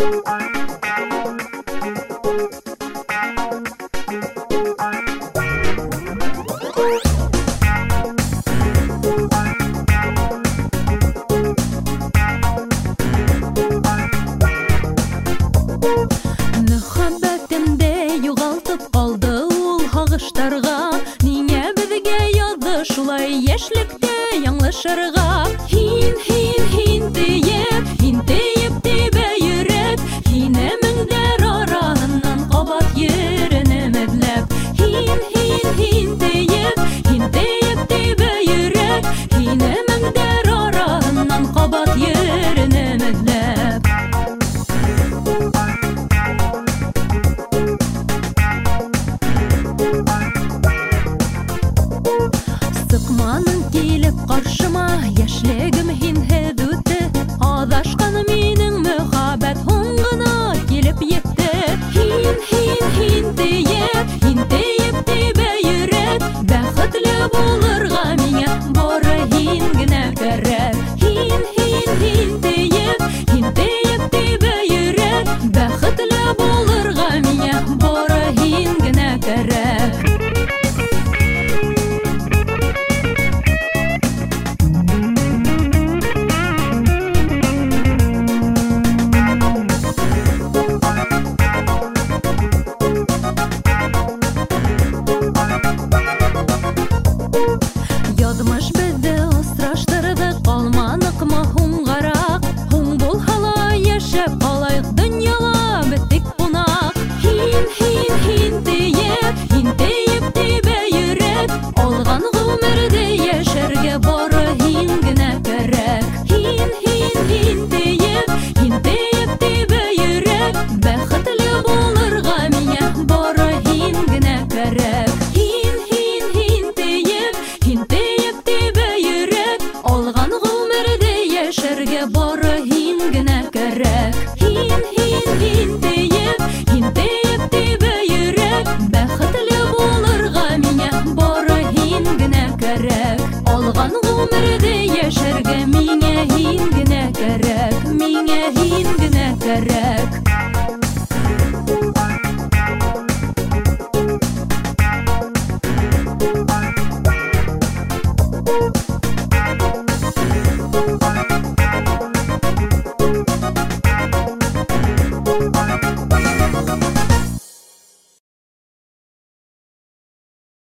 Мөхәббәтемдә югалтып калды ул һагыштарга. Нигә безгә язды шулай яшьлектә яңлышырга? Һин тиеп тибә йөрәк, һине меңдәр араһыннан кабат йөренем эзләп. Һин тиеп тибә йөрәк, һине меңдәр араһыннан кабат йөренем эзләп. Сыкманың килеп каршыма, яшьлегем һинһез үтте. Адашкан минең мөхәббәт һуң гына килеп йетте. Һин тиеп тибә йөрәк, бәхетле булырга миңа бары һин генә кәрәк. Һин тиеп тибә йөрәк, бәхетле булырга миңа бары һин генә кәрәк. Язмыш безне осраштырды, калманыкмы һуңгарак. Һуң булһала яшәп калайык дөньяла без тик кунак. Һин тиеп тибә йөрәк, алган гомердә яшәргә бары һин генә кәрәк. Һин тиеп тибә йөрәк, бәхетле булырга миңа бары һин генә кәрәк. Һин тиеп тибә йөрәк, алган гомердә яшәргә бары һин генә кәрәк. Һин тиеп тибә йөрәк, бәхетле булырга миңа бары һин генә кәрәк. Алган гомердә яшәргә миңа һин генә кәрәк, миңа һин генә кәрәк.